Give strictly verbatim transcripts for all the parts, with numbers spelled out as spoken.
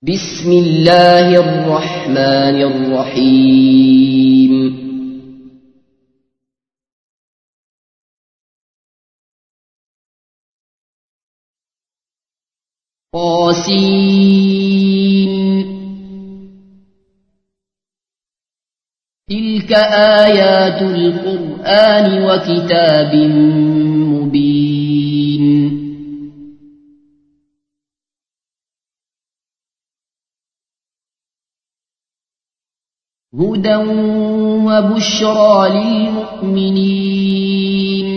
بسم الله الرحمن الرحيم قاسين تلك آيات القرآن وكتاب مبين هدى وبشرى للمؤمنين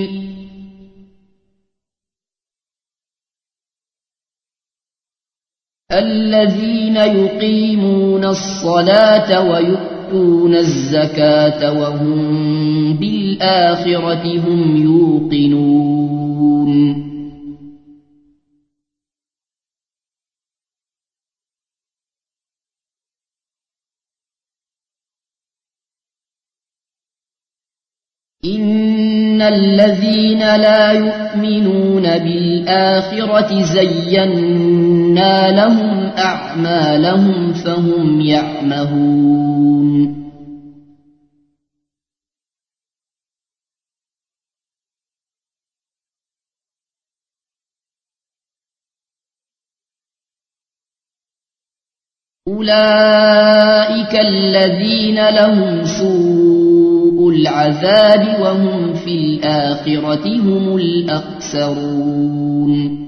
الذين يقيمون الصلاة ويؤتون الزكاة وهم بالآخرة هم يوقنون إن الذين لا يؤمنون بالآخرة زينا لهم أعمالهم فهم يعمهون أولئك الذين لهم سوء العذاب وهم في الآخرة هم الأخسرون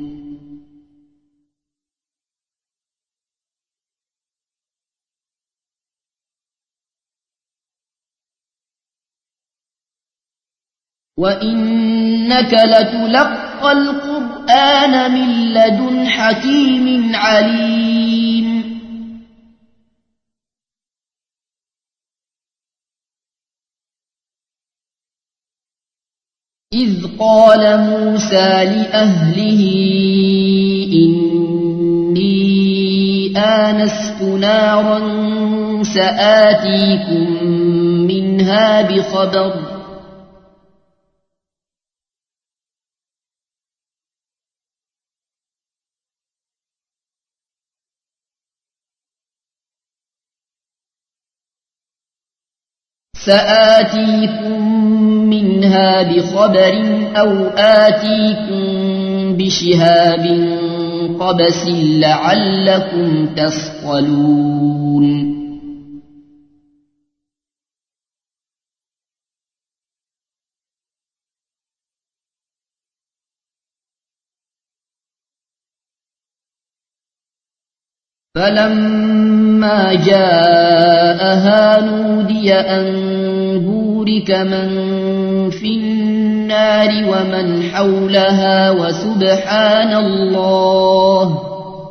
وإنك لتلقى القرآن من لدن حكيم عليم إذ قال موسى لأهله إني آنست نارا سآتيكم منها بخبر سآتيكم منها بخبر أو آتيكم بشهاب قبس لعلكم تصطلون فلما جاءها نودي أن بورك من في النار ومن حولها وسبحان الله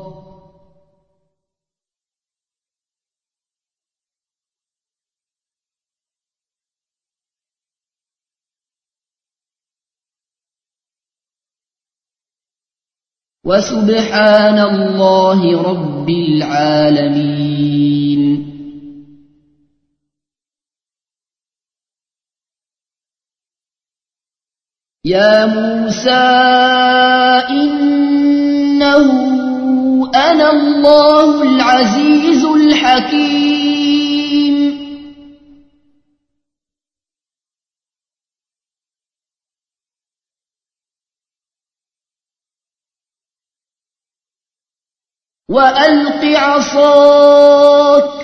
وسبحان الله رب العالمين يا موسى إنه أنا الله العزيز الحكيم وألق عصاك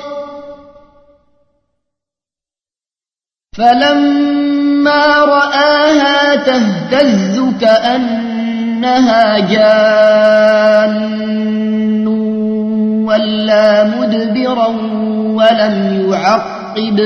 فلما رآها تهتز كأنها جان ولا مدبرا ولم يعقب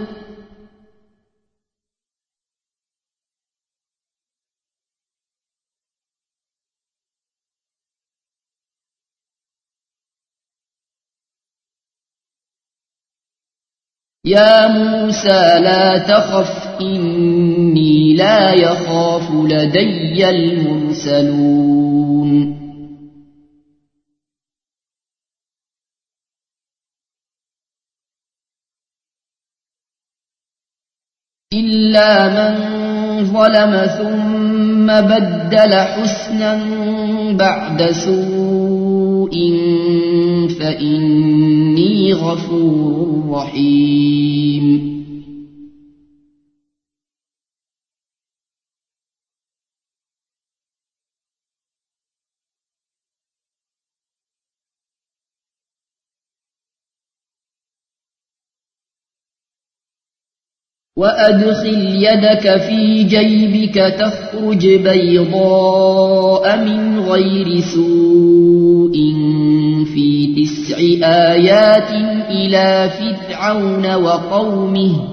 يا موسى لا تخف إني لا يخاف لدي المرسلون إلا من ظلم ثم بدل حسنا بعد سوء فإني غفور رحيم. وأدخل يدك في جيبك تخرج بيضاء من غير سوء في تسع آيات إلى فرعون وقومه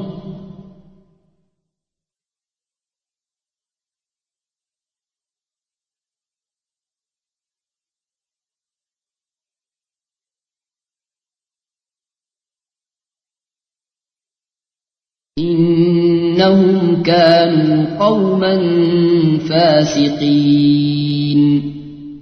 إنهم كانوا قوما فاسقين.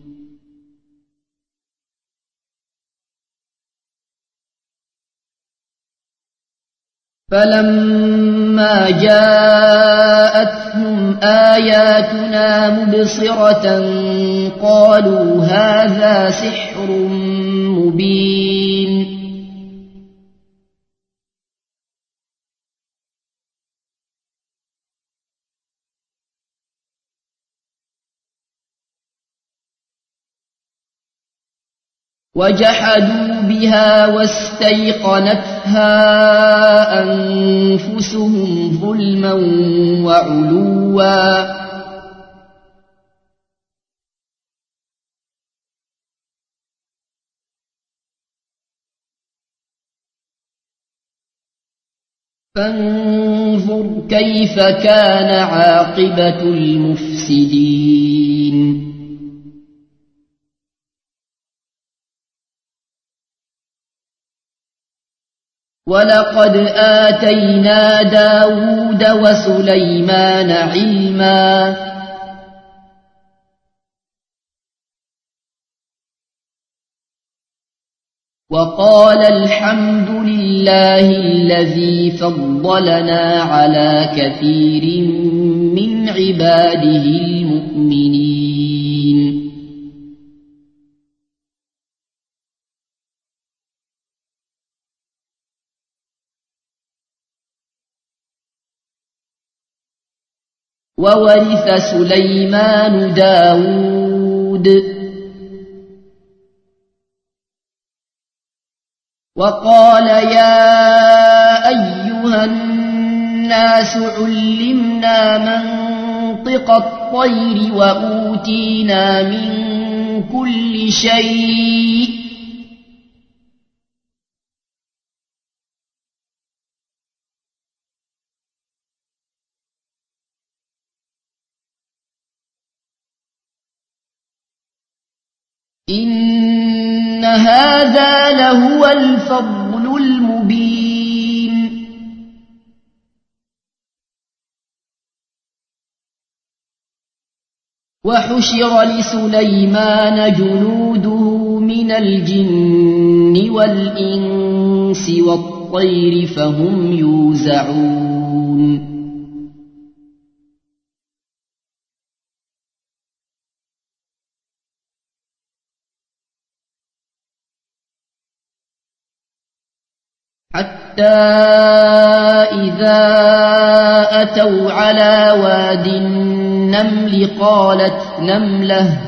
فلما جاءتهم آياتنا مبصرة قالوا هذا سحر مبين. وجحدوا بها واستيقنتها أنفسهم ظلما وعلوا فانظر كيف كان عاقبة المفسدين. ولقد آتينا داود وسليمان علما وقال الحمد لله الذي فضلنا على كثير من عباده المؤمنين. وورث سليمان داود وقال يا أيها الناس علمنا منطق الطير وأوتينا من كل شيء إن هذا لهو الفضل المبين. وحشر لسليمان جنوده من الجن والإنس والطير فهم يوزعون. حتى إذا أتوا على واد النمل قالت نملة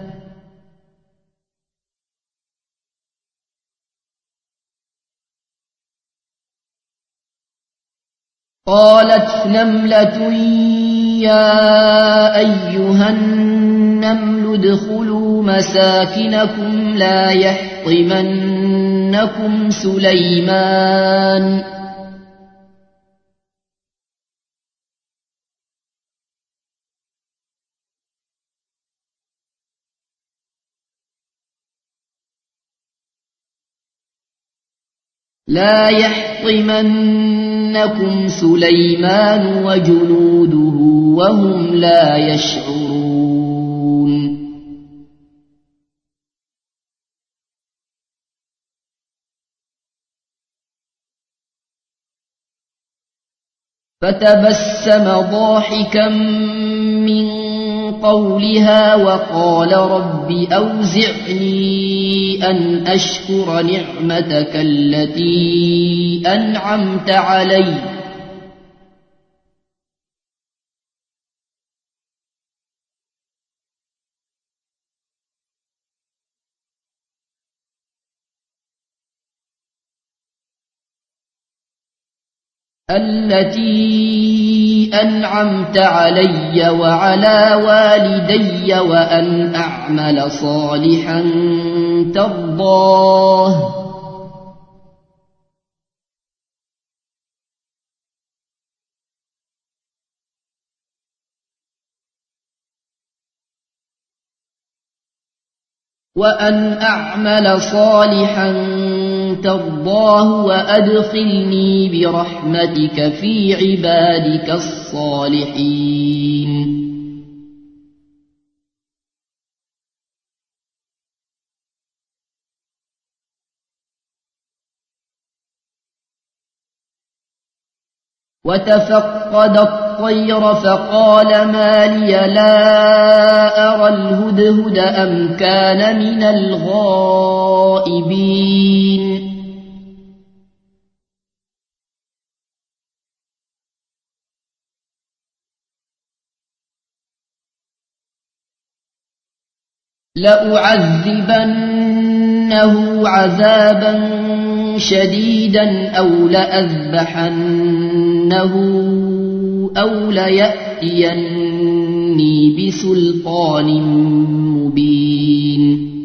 قالت نملة يا أيها النمل ادخلوا مساكنكم لا يحطمنكم سليمان لا يحطمنكم سليمان وجنوده وهم لا يشعرون. فتبسم ضاحكا من قولها وقال رب أوزعني أن أشكر نعمتك التي أنعمت علي التي أنعمت علي وعلى والدي وأن أعمل صالحا ترضاه وأن أعمل صالحا ترضاه وأدخلني برحمتك في عبادك الصالحين. وتفقد الطير فقال ما لي لا أرى الهدهد أم كان من الغائبين. لأعذبنه عذابا شديدا أو لأذبحنه أو ليأتيني بسلطان مبين.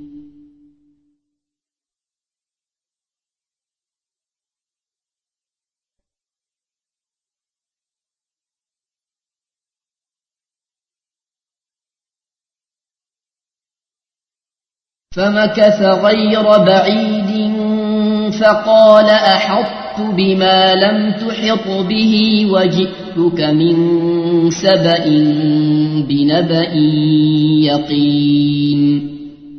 فمكث غير بعيد فقال أحطت بما لم تحط به وجئتك من سبأ بنبأ يقين.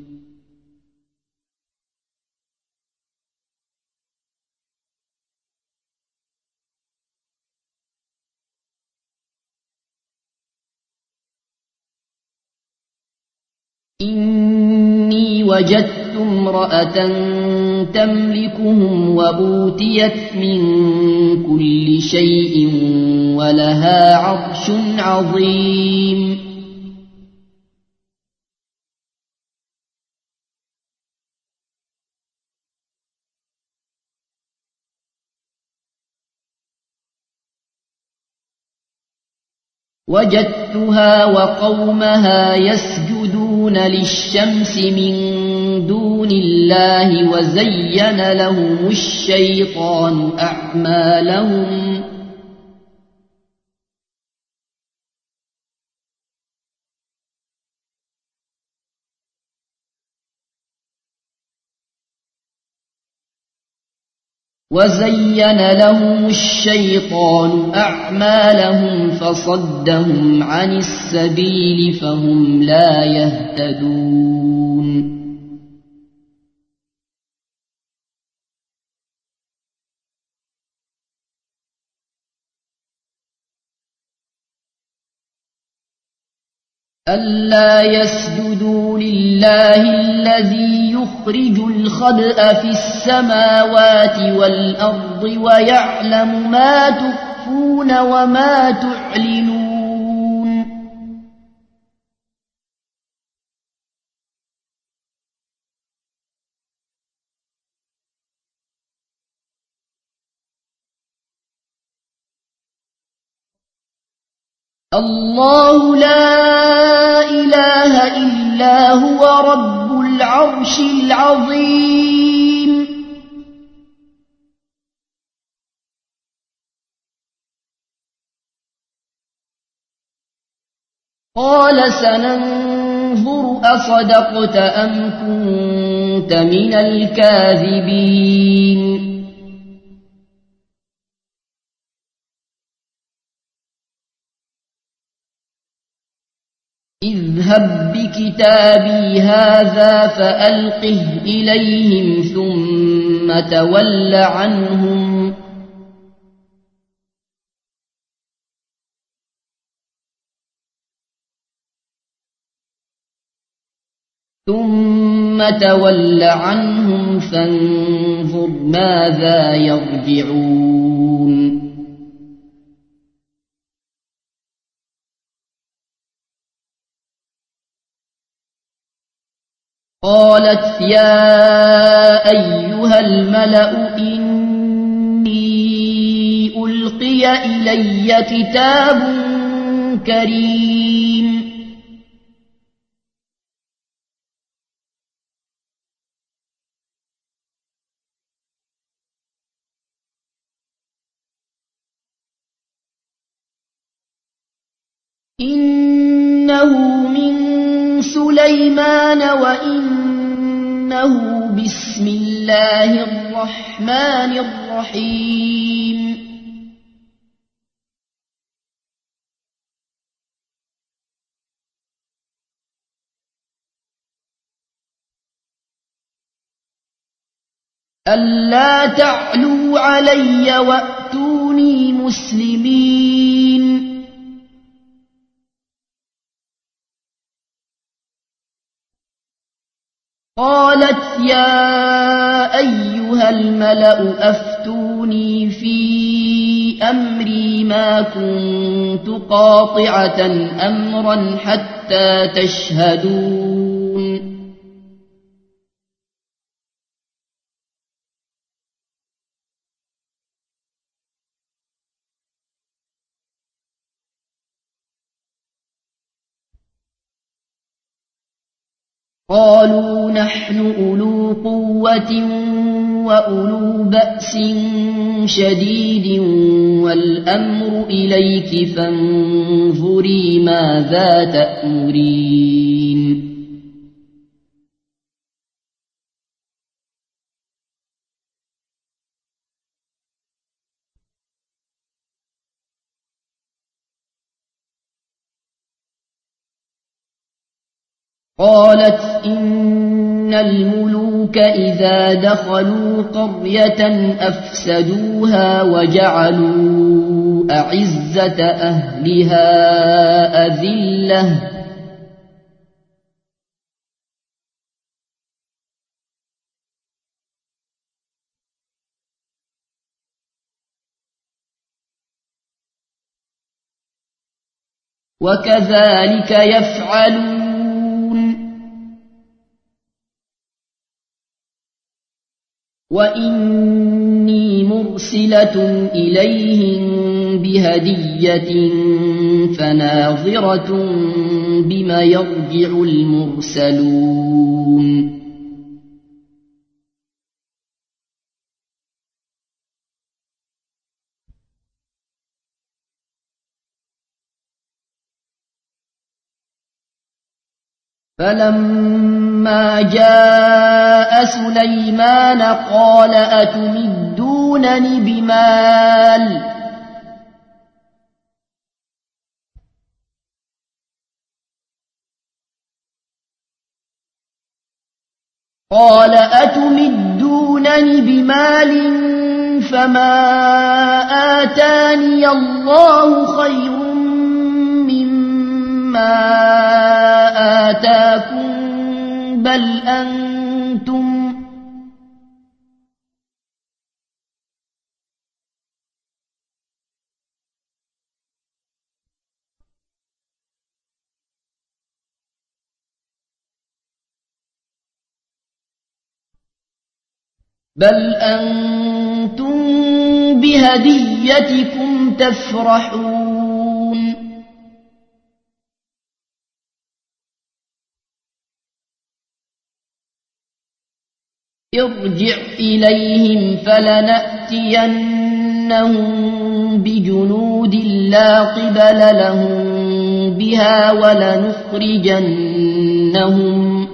إني وجدت امرأة تملكهم وأوتيت من كل شيء ولها عرش عظيم. وجدتها وقومها يسجدون للشمس من دون الله وزين لهم الشيطان أعمالهم وزين لهم الشيطان أعمالهم فصدهم عن السبيل فهم لا يهتدون. ألا يسجدوا لله الذي يخرج الخبأ في السماوات والأرض ويعلم ما تخفون وما تعلنون. الله لا إله إلا هو رب العرش العظيم. قال سننظر أصدقت أم كنت من الكاذبين. اذهب بكتابي هذا فألقه إليهم ثم تول عنهم تول عنهم فانظر ماذا يرجعون قالت يا أيها الملأ إني ألقي إلي كتاب كريم إنه من سليمان وإنه بسم الله الرحمن الرحيم ألا تعلوا علي وأتوني مسلمين قالت يا أيها الملأ أفتوني في أمري ما كنت قاطعة أمرا حتى تشهدون قالوا نحن أولو قوة وأولو بأس شديد والأمر إليك فانظري ماذا تأمرين قالت إن الملوك إذا دخلوا قرية أفسدوها وجعلوا أعزة أهلها أذلة وكذلك يفعلون وإني مرسلة إليهم بهدية فناظرة بما يرجع المرسلون فلما جاء سليمان قال أتمدونني بمال قال أتمدونني بمال فما آتاني الله خير مما آتاكم بل أنتم بل أنتم بهديتكم تفرحون ارجع إليهم فلنأتينهم بجنود لا قبل لهم بها ولنخرجنهم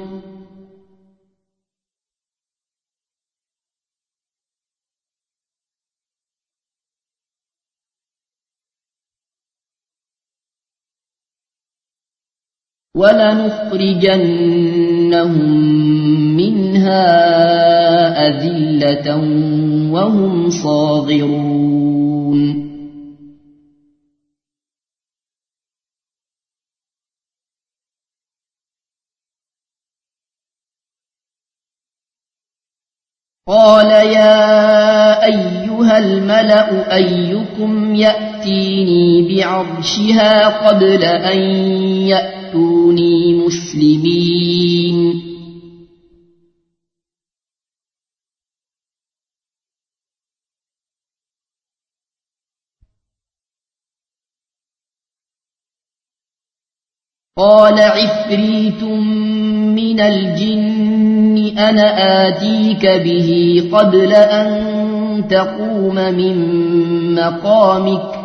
ولنخرجنهم منها أذلة وهم صاغرون قال يا أيها الملأ أيكم يأتيني بعرشها قبل أن يأتوني مسلمين قال عفريت من الجن أنا آتيك به قبل أن تقوم من مقامك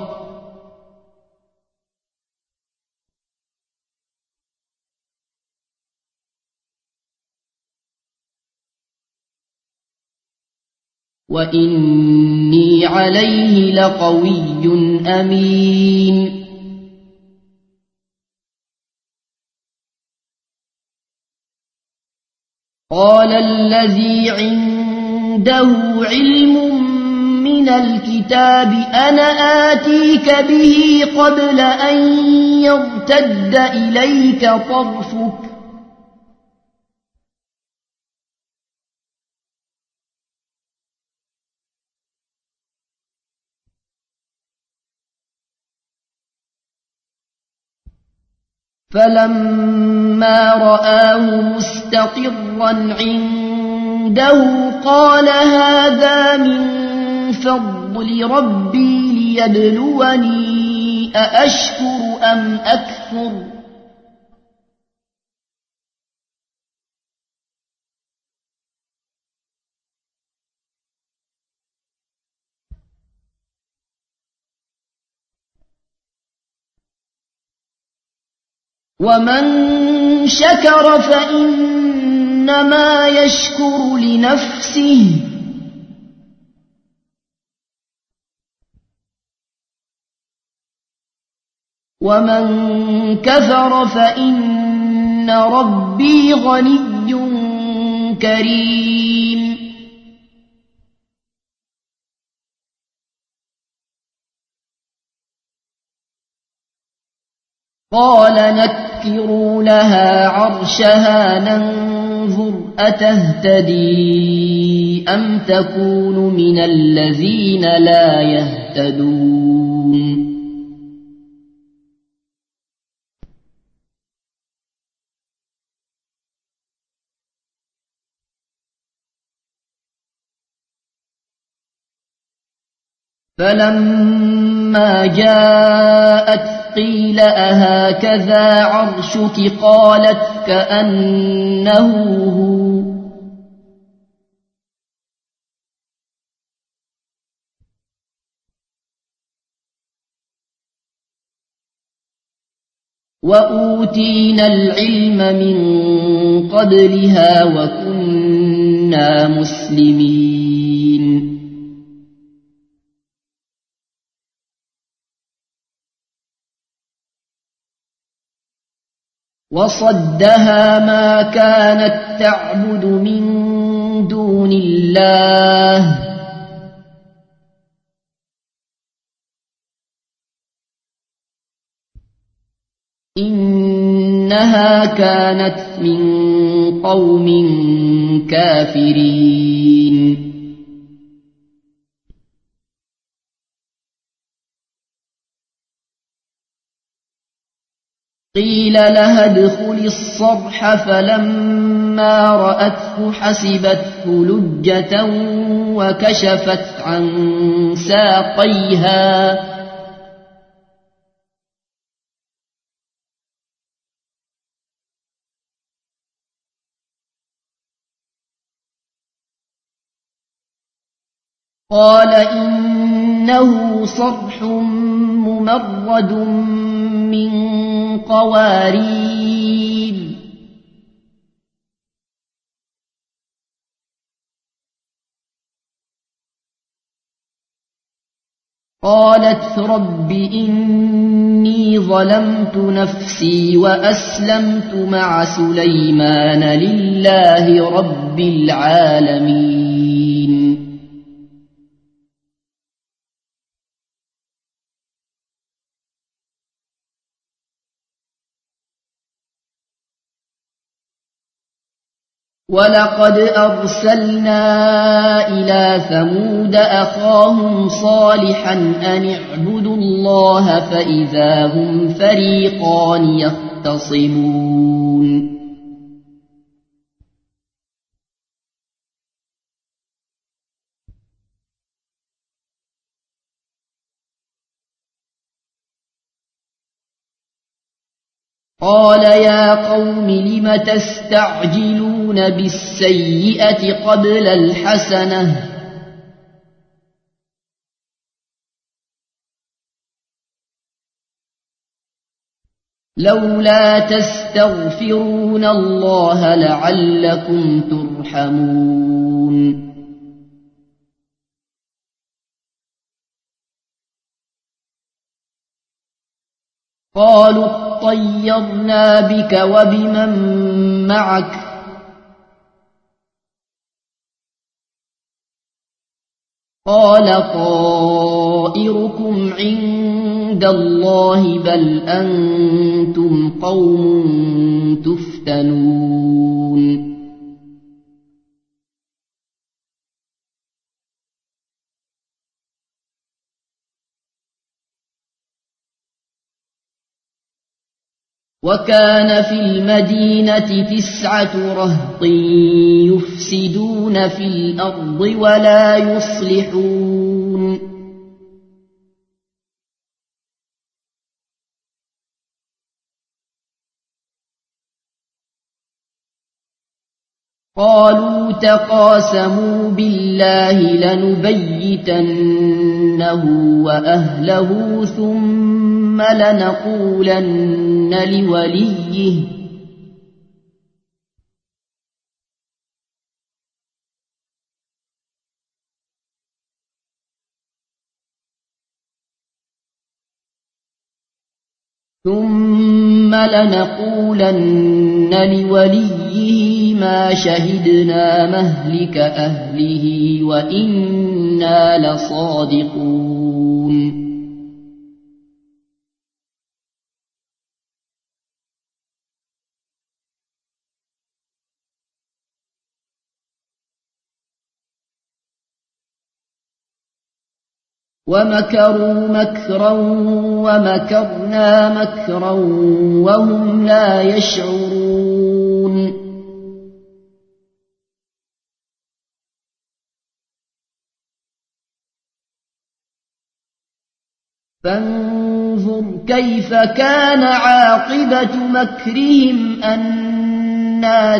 وإني عليه لقوي أمين قال الذي عنده علم من الكتاب أنا آتيك به قبل أن يرتد إليك طرفك فلما رآه مستقرا عنده قال هذا من فضل ربي ليبلوني أأشكر أم أكفر ومن شكر فإنما يشكر لنفسه ومن كفر فإن ربي غني كريم قال نكروا لها عرشها ننظر أتهتدي أم تكون من الذين لا يهتدون فلما جاءت قيل أهكذا عرشك قالت كأنه هو وأوتينا العلم من قبلها وكنا مسلمين وصدها ما كانت تعبد من دون الله إنها كانت من قوم كافرين قيل لها ادخل الصرح فلما رأته حسبته لجة وكشفت عن ساقيها قال إنه صرح ممرد من قوارير قالت رب إني ظلمت نفسي وأسلمت مع سليمان لله رب العالمين ولقد أرسلنا إلى ثمود أخاهم صالحا أن اعبدوا الله فإذا هم فريقان يختصمون قال يا قوم لم تستعجلون بالسيئة قبل الحسنة لولا تستغفرون الله لعلكم ترحمون قالوا اطيرنا بك وبمن معك قال طائركم عند الله بل أنتم قوم تفتنون وكان في المدينة تسعة رهط يفسدون في الأرض ولا يصلحون قالوا تقاسموا بالله لنبيتنه وأهله ثم لنقولن لوليه ثم لنقولن لوليه ما شهدنا مهلك أهله وإنا لصادقون ومكروا مكرا ومكرنا مكرا وهم لا يشعرون فانظر كيف كان عاقبة مكرهم أنا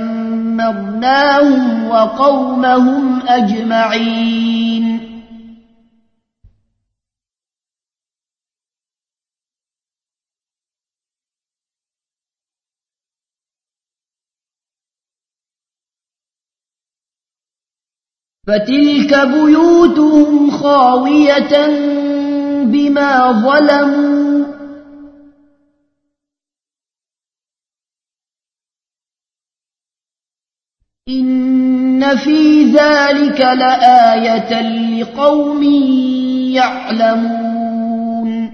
دمرناهم وقومهم أجمعين فتلك بيوتهم خاوية بما ظلموا إن في ذلك لآية لقوم يعلمون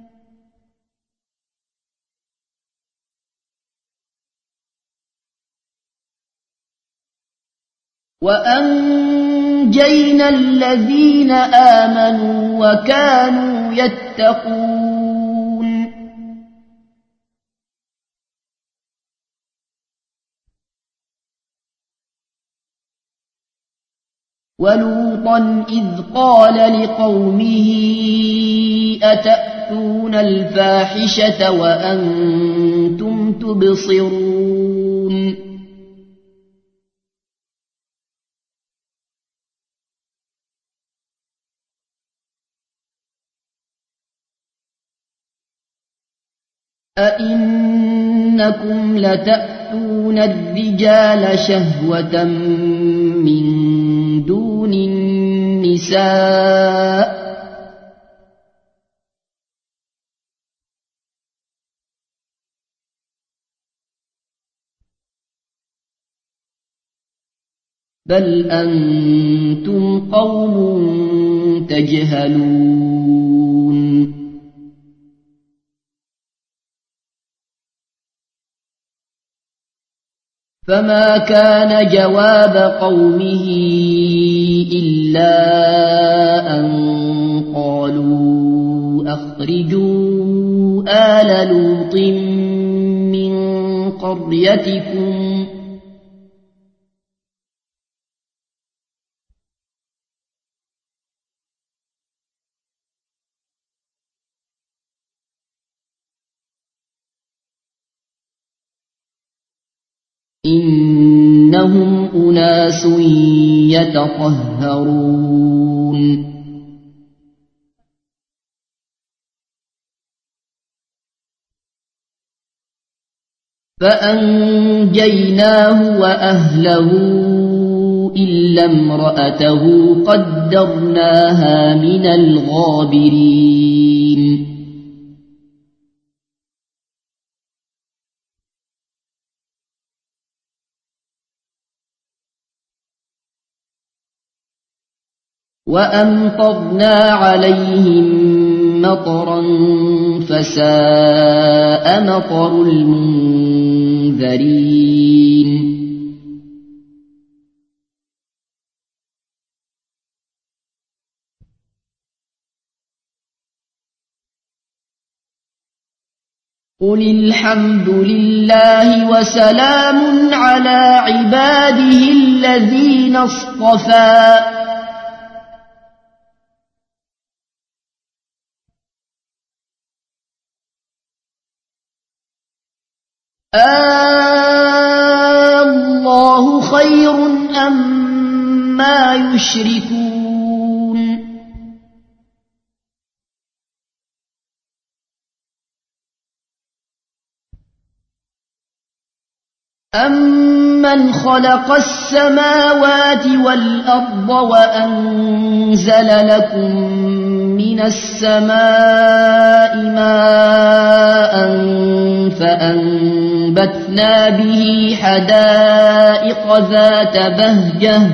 وأنجينا الذين آمنوا وكانوا يتقون ولوطا إذ قال لقومه أتأتون الفاحشة وأنتم تبصرون أئنكم لتأتون الرجال شهوة من دون النساء بل أنتم قوم تجهلون فما كان جواب قومه إلا أن قالوا أخرجوا آل لوط من قريتكم إنهم أناس يتطهرون فأنجيناه وأهله إلا امرأته قدرناها من الغابرين وأمطرنا عليهم مطرا فساء مطر المنذرين قل الحمد لله وسلام على عباده الذين اصطفى الله خير أما يشركون أمن خلق السماوات والأرض وأنزل لكم من السماء ماء فأنبتنا به حدائق ذات بهجة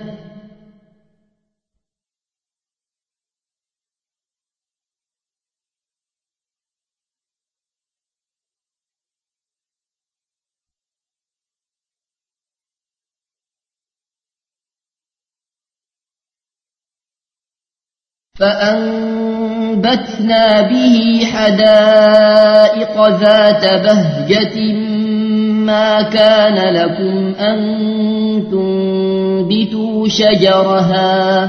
فأنبتنا به حدائق ذات بهجة ما كان لكم أن تنبتوا شجرها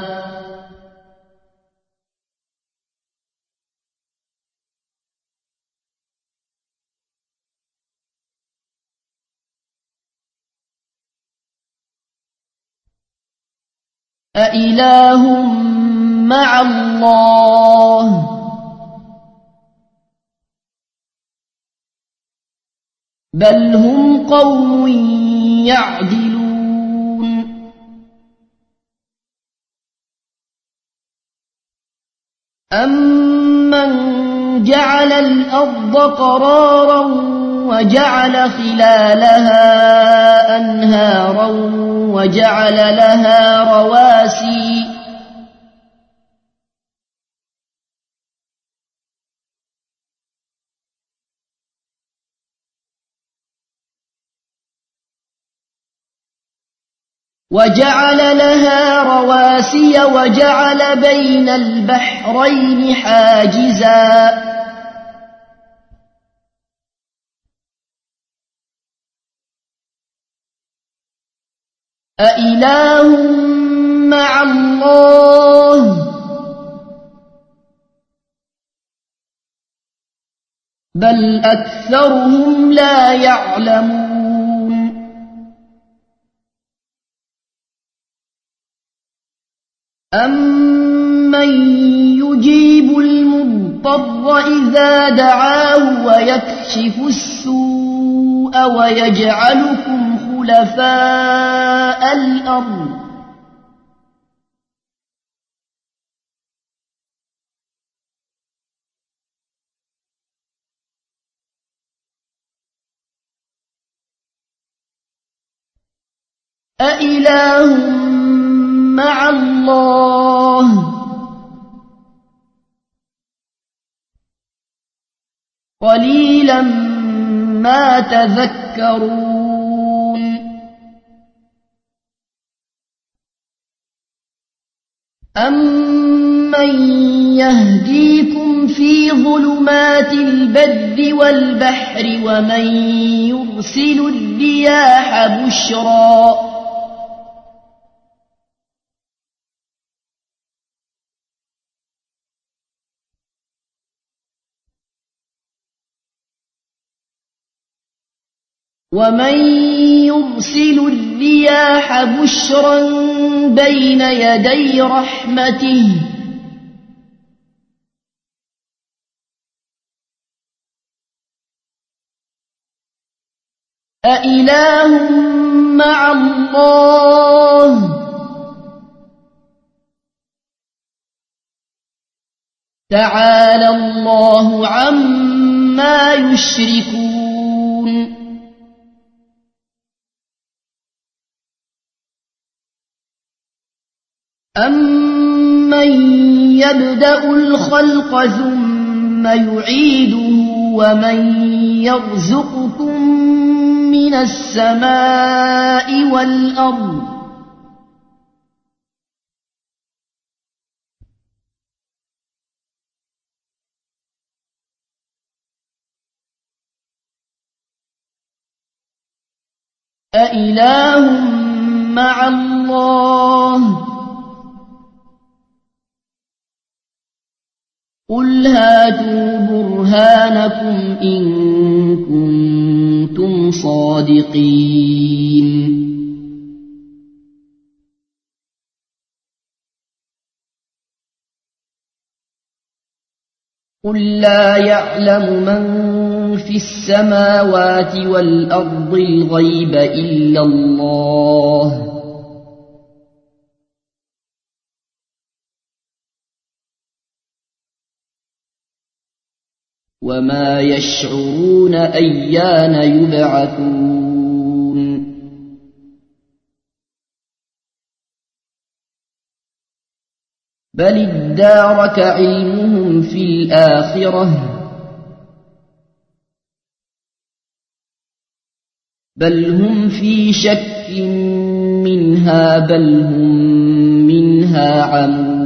أإله مع الله بل هم قوم يعدلون أمن جعل الأرض قرارا وجعل خلالها أنهارا وجعل لها رواسي وجعل لها رواسي وجعل بين البحرين حاجزا أإله مع الله بل أكثرهم لا يعلمون أمن يجيب المضطر إذا دعاه ويكشف السوء ويجعلكم خلفاء الأرض أإله مع الله قليلا ما تذكرون أَمَّن يَهْدِيكُمْ فِي ظُلُمَاتِ الْبَرِّ وَالْبَحْرِ وَمَن يُرْسِلُ الرِّيَاحَ بُشْرًا وَمَن يُرْسِلُ الرِّيَاحَ بُشْرًا بَيْنَ يَدَيْ رَحْمَتِهِ أَإِلَٰهٌ مَّعَ اللَّهِ ۚ تَعَالَى اللَّهُ عَمَّا يُشْرِكُونَ أَمَّن يَبْدَأُ الْخَلْقَ ثُمَّ يُعِيدُهُ وَمَن يَرْزُقُكُم مِّنَ السَّمَاءِ وَالْأَرْضِ أإله مع الله قل هاتوا برهانكم إن كنتم صادقين قل لا يعلم من في السماوات والأرض الغيب إلا الله وما يشعرون أيان يبعثون بل ادارك علمهم في الآخرة بل هم في شك منها بل هم منها عمون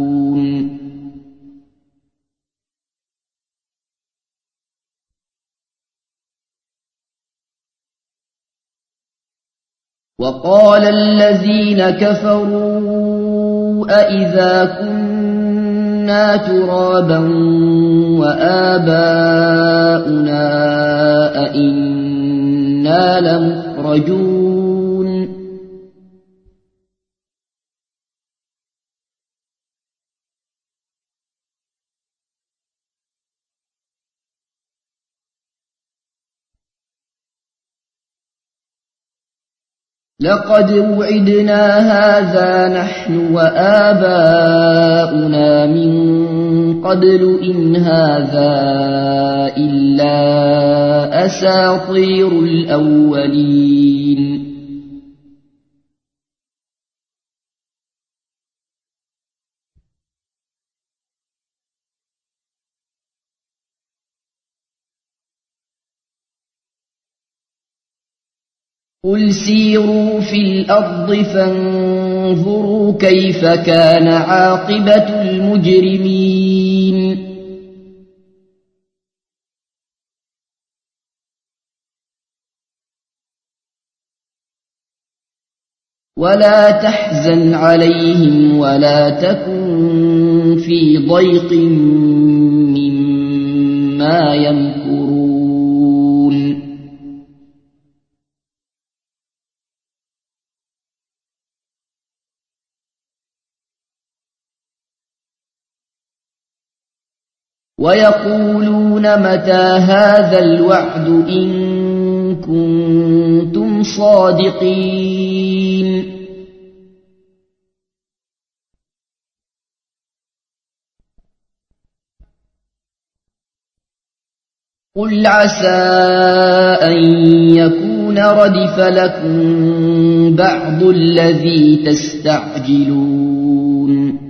وقال الذين كفروا أئذا كنا ترابا وآباؤنا أئنا لمخرجون لقد وعدنا هذا نحن وآباؤنا من قبل إن هذا إلا أساطير الأولين قل سيروا في الأرض فانظروا كيف كان عاقبة المجرمين ولا تحزن عليهم ولا تكن في ضيق مما يمكرون ويقولون متى هذا الوعد إن كنتم صادقين قل عسى أن يكون ردف لكم بعض الذي تستعجلون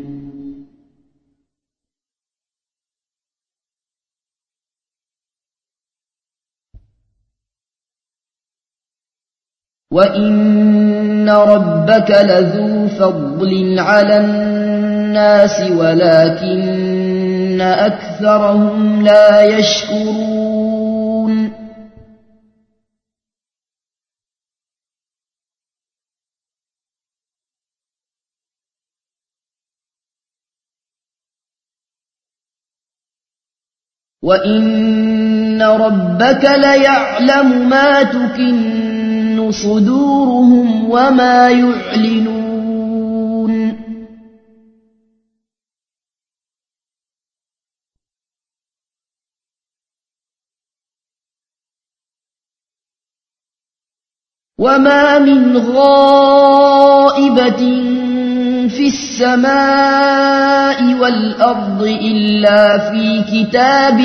وإن ربك لذو فضل على الناس ولكن أكثرهم لا يشكرون وإن ربك ليعلم ما تكن صدورهم وما يعلنون وما من غائبة في السماء والأرض إلا في كتاب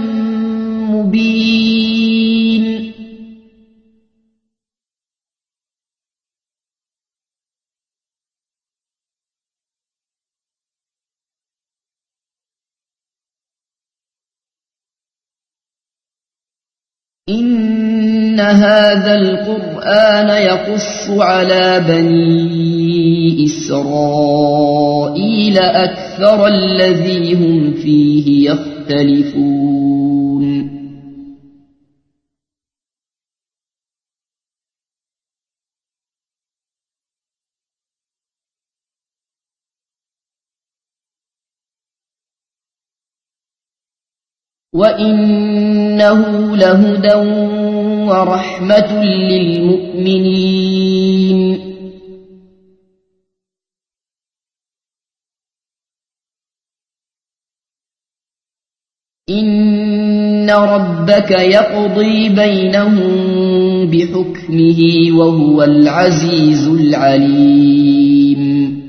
مبين إن هذا القرآن يقص على بني إسرائيل أكثر الذي هم فيه يختلفون وإنه لهدى ورحمة للمؤمنين إن ربك يقضي بينهم بحكمه وهو العزيز العليم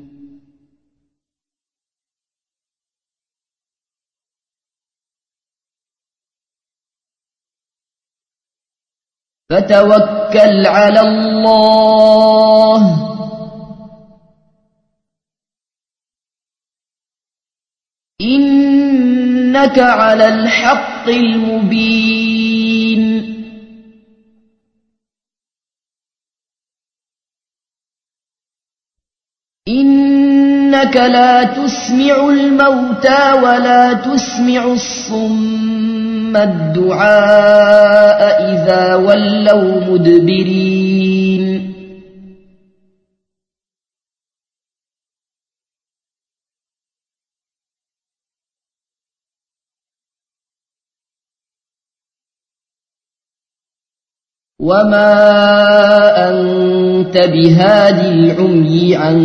فتوكل على الله إنك على الحق المبين إنك لا تسمع الموتى ولا تسمع الصم الدعاء إذا ولوا مدبرين وما أنت بهاد العمي عن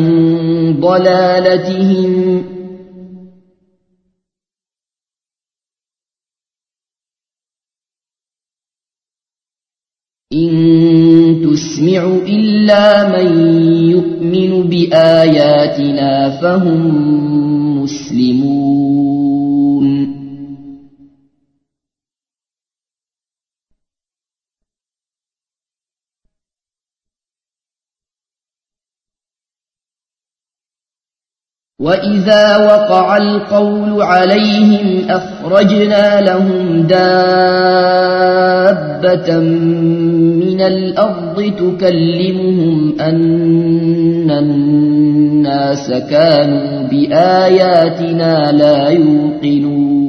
ضلالتهم إن تسمع إلا من يؤمن بآياتنا فهم مسلمون وإذا وقع القول عليهم أخرجنا لهم دابة من الأرض تكلمهم أن الناس كانوا بآياتنا لا يوقنون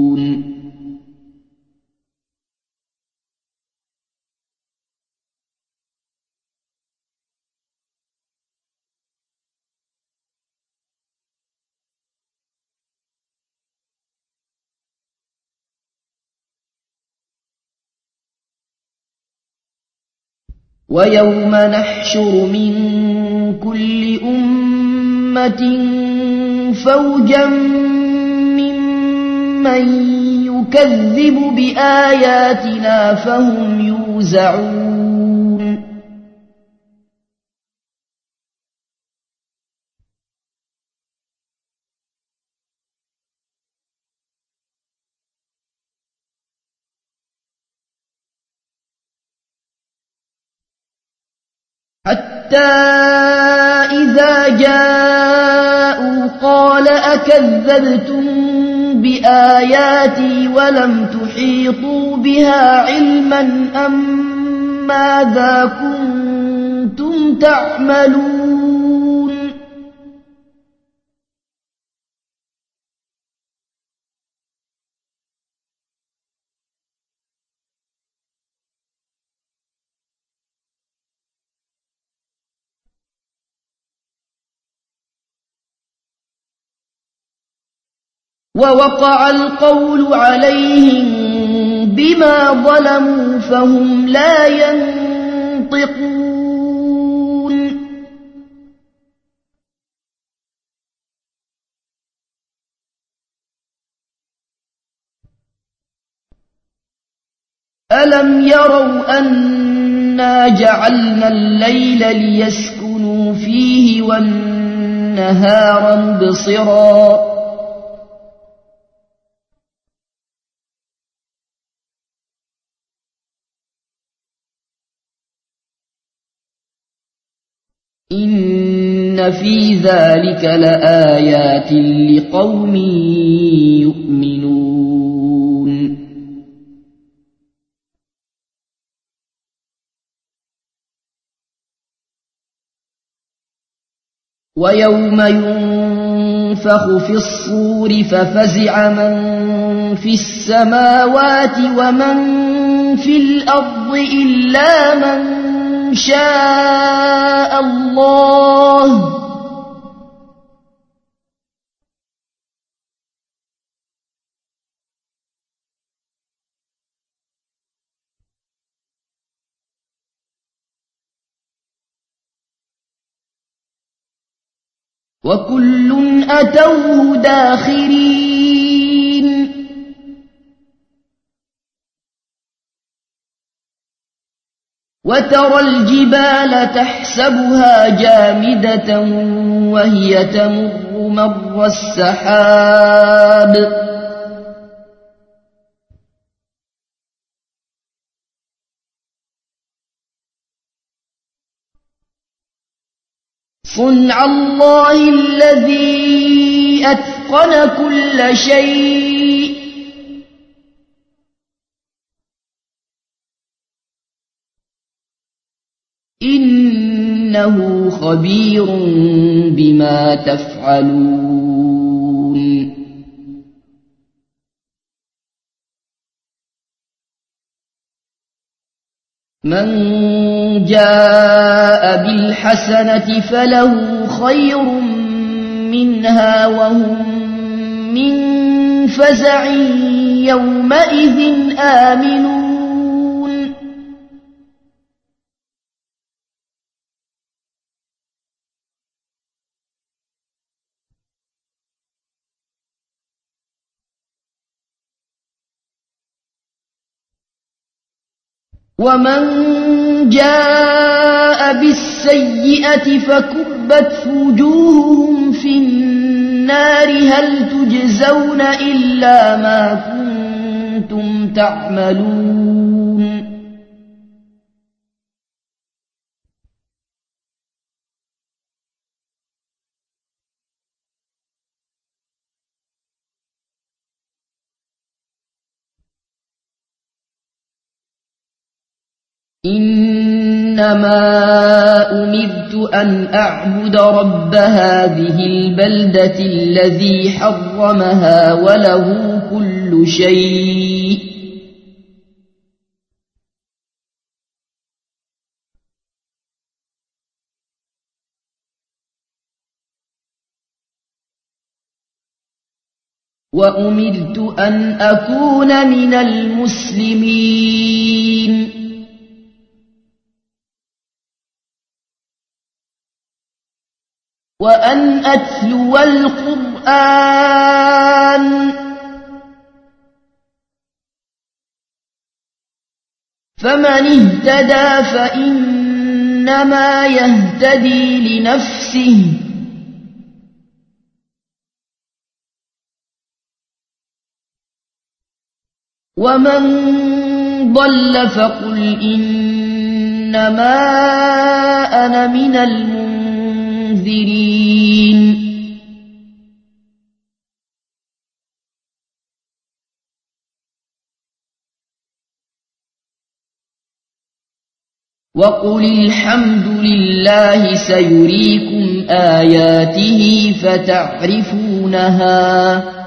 ويوم نحشر من كل أمة فوجا ممن يكذب بآياتنا فهم يوزعون حتى إذا جاءوا قال أكذبتم بآياتي ولم تحيطوا بها علما أم ماذا كنتم تعملون ووقع القول عليهم بما ظلموا فهم لا ينطقون ألم يروا أنا جعلنا الليل ليسكنوا فيه والنهار مبصرا إن في ذلك لآيات لقوم يؤمنون ويوم ينفخ في الصور ففزع من في السماوات ومن في الأرض إلا من شاء الله وكل أتوه داخرين وترى الجبال تحسبها جامدة وهي تمر مر السحاب صنع الله الذي أتقن كل شيء إنه خبير بما تفعلون من جاء بالحسنة فله خير منها وهم من فزع يومئذ آمنون ومن جاء بالسيئة فكبت وجوههم في النار هل تجزون إلا ما كنتم تعملون إنما أمرت أن أعبد رب هذه البلدة الذي حرمها وله كل شيء وأمرت أن أكون من المسلمين وأن أتلو القرآن فمن اهتدى فإنما يهتدي لنفسه ومن ضل فقل إنما أنا من المنذرين وقل الحمد لله سيريكم آياته فتعرفونها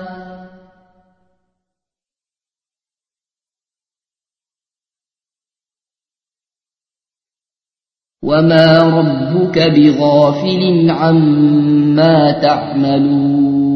وما ربك بغافل عما تعملون